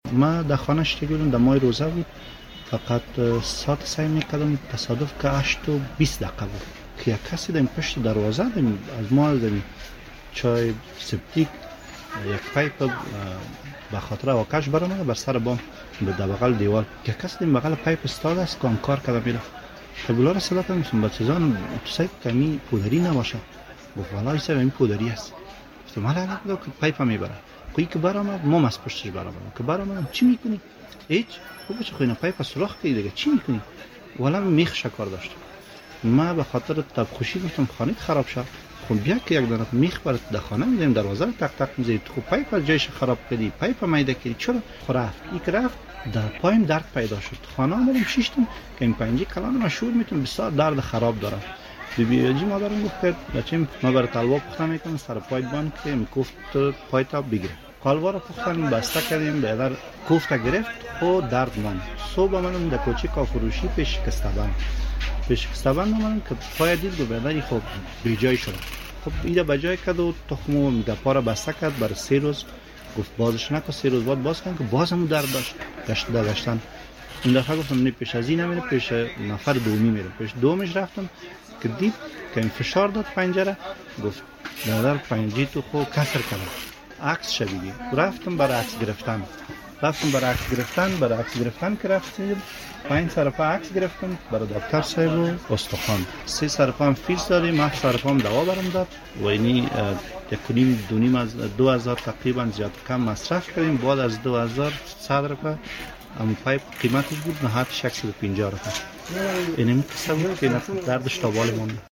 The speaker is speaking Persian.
ما در خانه شتگیدم در ماه روزه بود، فقط ساعت سعی میکردم تصادف که 8 و 20 دقیقه بود که یک کسی در پشت دروازه از ما چای سپتیک یک پایپ به خاطر واکش برآمده بر سر بام در بغل دیوار که کسی در بغل پایپ استاد است که کار کرده میره. خبولا را صدا کردم با چیزان تو سایت کمی پودری نباشه، گفت والله سر این پودری است. گفتم حالا نگو که پایپ میبره. کوی که برآمد ما از پشتش برآمدم که برآمدم چی میکنی؟ هیچ. خب چه خوینه پایپ سوراخ کردی دیگه چی میکنی؟ والا میخ شکار داشت. ما به خاطر تب خوشی گفتم خانه خراب شد. خب بیا که یک دانه میخ برات در خانه میذاریم دروازه رو تق تق میذاری تو پایپ از جایش خراب کردی پایپ میده کردی چرا رفت یک رفت در پایم درد پیدا شد. خانه آمدیم شیشتم که این پنجی کلان مشهور میتونم بسیار درد خراب دارم. بیبیجی مادرم گفت که بچه‌م ما برات حلوا پخته میکنم سر پای بان که میگفت پای تا بگیره. حلوا رو پختیم بسته کردیم بعد کوفته گرفت و درد ماند. صبح منم در کوچه کافروشی پیش کستابان اومدم که پای دید و بعد خب بیجای شد. خب ایده بجای کرد و تخمو گپا را بسته کرد برای 3 روز. گفت بازش نکن 3 روز بعد باز کن که باز هم درد داشت گشتن. این دفعه گفتم نه پیش از این نمیره پیش نفر دومی میرم. پیش دومش رفتم که دید که این فشار داد پنجره گفت در پنجره تو خو کسر کرد عکس شویدی. رفتم برای عکس گرفتن برای عکس گرفتن که رفتیم 5 سرپا عکس گرفتم برای دکتر صاحب و استخوان. 3 سرپا هم فیلز داریم 8 سرپا هم دوا برام داد و اینی 1.5 از 2000 تقریبا زیاد کم مصرف کردیم. بعد از 2100 روپیه اما پایپ قیمتش بود نهایت 650 روپیه. اینم کسا بود که دردش تا بالا ماند.